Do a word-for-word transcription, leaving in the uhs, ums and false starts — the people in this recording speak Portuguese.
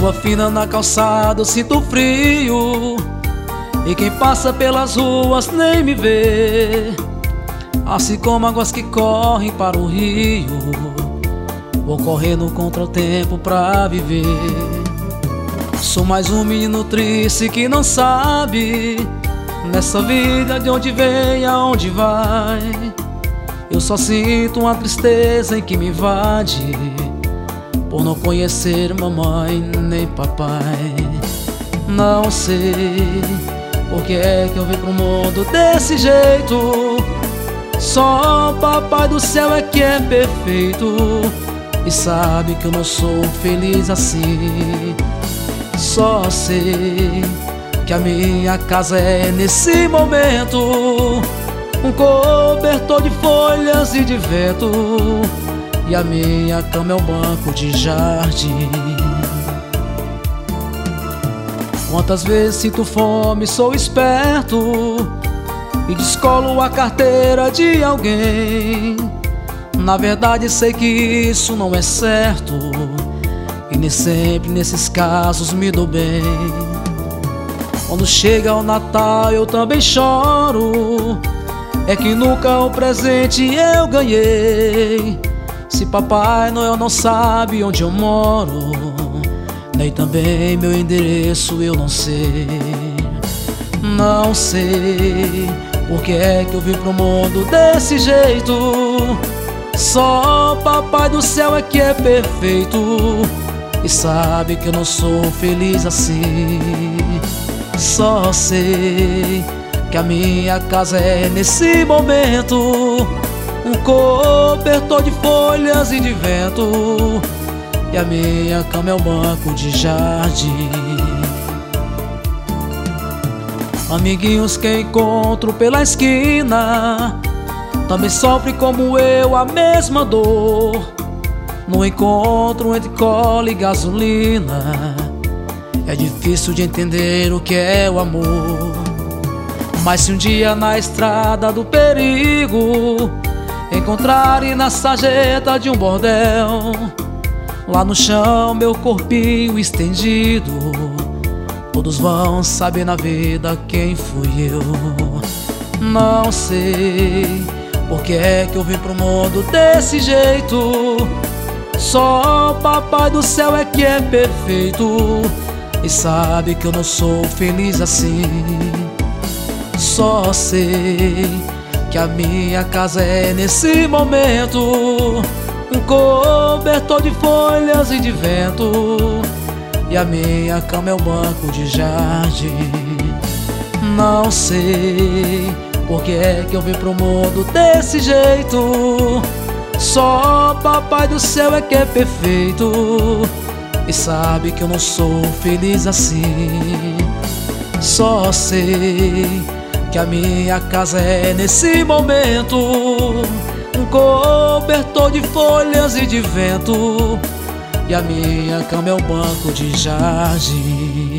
Chuva fina na calçada, eu sinto frio, e quem passa pelas ruas nem me vê. Assim como águas que correm para o rio, vou correndo contra o tempo pra viver. Sou mais um menino triste que não sabe nessa vida de onde vem, aonde vai. Eu só sinto uma tristeza em que me invade, por não conhecer mamãe nem papai. Não sei por que é que eu vim pro mundo desse jeito. Só o papai do céu é que é perfeito e sabe que eu não sou feliz assim. Só sei que a minha casa é nesse momento um cobertor de folhas e de vento, e a minha cama é um banco de jardim. Quantas vezes sinto fome, sou esperto e descolo a carteira de alguém. Na verdade sei que isso não é certo, e nem sempre nesses casos me dou bem. Quando chega o Natal eu também choro, é que nunca um presente eu ganhei. Se Papai Noel não sabe onde eu moro, nem também meu endereço eu não sei. Não sei por que é que eu vim pro mundo desse jeito. Só o Papai do céu é que é perfeito e sabe que eu não sou feliz assim. Só sei que a minha casa é nesse momento um cobertor de folhas e de vento, e a minha cama é um banco de jardim. Amiguinhos que encontro pela esquina também sofrem como eu a mesma dor. No encontro entre cola e gasolina é difícil de entender o que é o amor. Mas se um dia na estrada do perigo encontrarem na sarjeta de um bordel, lá no chão meu corpinho estendido, todos vão saber na vida quem fui eu. Não sei por que é que eu vim pro mundo desse jeito. Só o Papai do céu é que é perfeito e sabe que eu não sou feliz assim. Só sei que a minha casa é nesse momento um cobertor de folhas e de vento, e a minha cama é um banco de jardim. Não sei por que é que eu vim pro mundo desse jeito. Só o Papai do céu é que é perfeito e sabe que eu não sou feliz assim. Só sei que a minha casa é nesse momento um cobertor de folhas e de vento, e a minha cama é um banco de jardim.